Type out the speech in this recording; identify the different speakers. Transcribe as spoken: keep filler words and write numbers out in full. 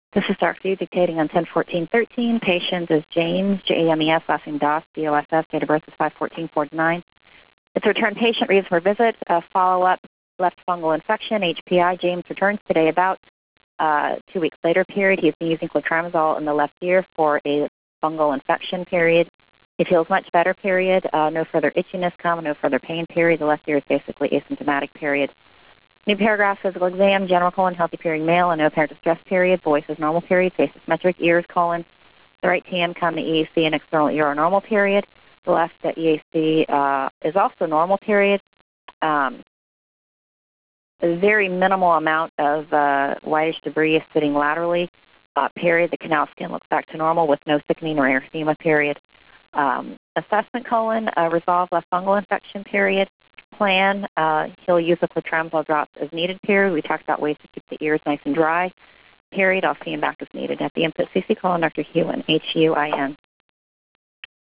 Speaker 1: This is Doctor U dictating on ten fourteen thirteen. Patient is James, J A M E S, last name Doss, D O S S, date of birth is five fourteen forty-nine. It's a return patient, reason for visit, uh, follow-up, left fungal infection, H P I. James returns today about uh, two weeks later period. He's been using clotrimazole in the left ear for a fungal infection period. He feels much better period, uh, no further itchiness come, no further pain period. The left ear is basically asymptomatic period. New paragraph, physical exam, general colon, healthy appearing male, and no apparent distress period. Voice is normal period, face is symmetric, ears colon. The right T M, come the E A C, and external ear are normal period. The left uh, E A C uh, is also normal period. Um, a very minimal amount of uh, whitish debris is sitting laterally. Uh, period. The canal skin looks back to normal with no thickening or erythema period. Um, assessment colon, uh, resolve left fungal infection period. Plan, uh, he'll use the clotrimazole drops as needed period. We talked about ways to keep the ears nice and dry period. I'll see him back as needed. At the input, C C colon, Doctor Huin, H U I N.